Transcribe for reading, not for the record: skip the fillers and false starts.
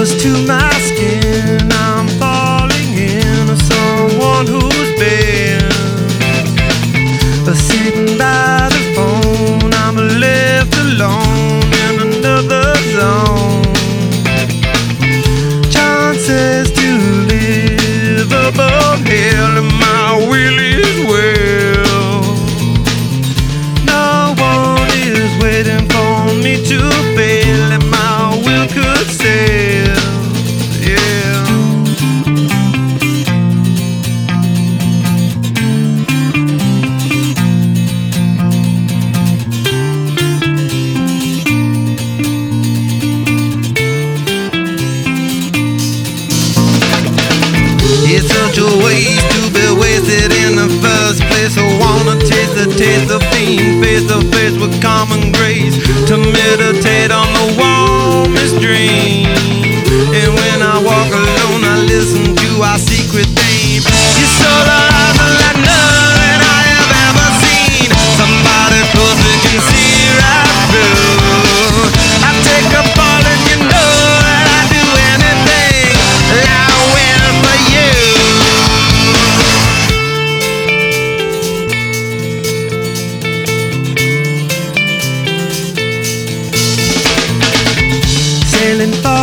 close to my skin. I'm falling in someone who's been sitting by the phone. I'm left alone in another zone. Chances to live above hell, and my will is well. No one is waiting for me to fail, and my will could sail. Yeah. It's such a waste to be wasted in the first place. I wanna taste of being face to face with common grace, to meditate on the warmest dream. And when I walk alone, I listen to our secret theme. You're so alive like nothing I have ever seen. Somebody close that can see right through. I take a ball and you know that I'd do anything I will for you. Sailing far